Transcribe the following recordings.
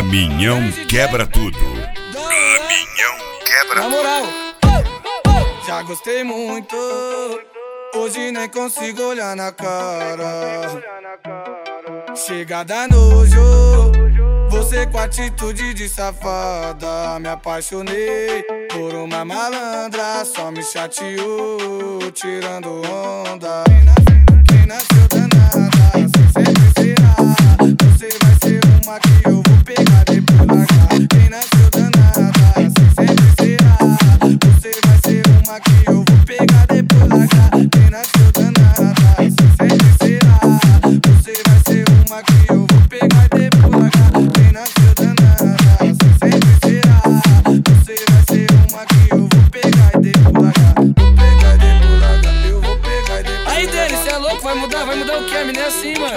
Caminhão quebra tudo. Caminhão quebra tudo. Na moral, já gostei muito. Hoje nem consigo olhar na cara. Chega da nojo, você com atitude de safada. Me apaixonei por uma malandra, só me chateou, tirando onda. Quem nasceu danada, assim sempre será. Você vai ser uma que eu vou pegar depois largar. Quem nasceu danada, assim sempre será. Você vai ser uma que eu vou pegar depois largar. Quem nasceu danada, assim sempre será. Você vai ser uma que eu vou pegar depois largar. Quem nasceu danada, assim sempre será. Você vai ser uma que eu vou pegar e depois largar. Vou pegar e depois largar. Eu vou pegar e depois largar. Aí, Denis, cê é louco? Vai mudar o que? A mina é assim, mano.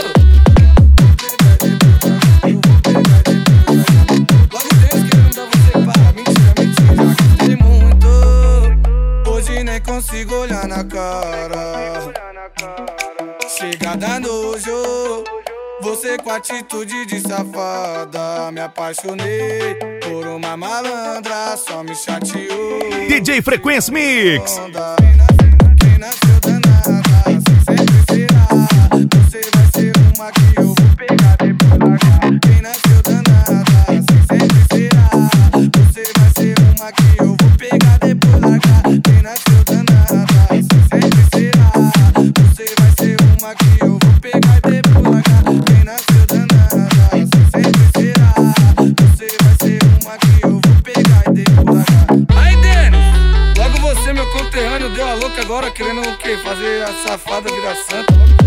Consigo olhar na cara. Chega da nojo, você com atitude de safada. Me apaixonei por uma malandra, só me chateou. DJ Frequência Mix. Quem nasceu danada, assim sempre será. Você vai ser uma que eu vou pegar depois largar. Quem nasceu danada, assim sempre será. Você vai ser uma que eu vou pegar depois largar. Quem nasceu agora querendo o quê? Fazer a safada virar santa.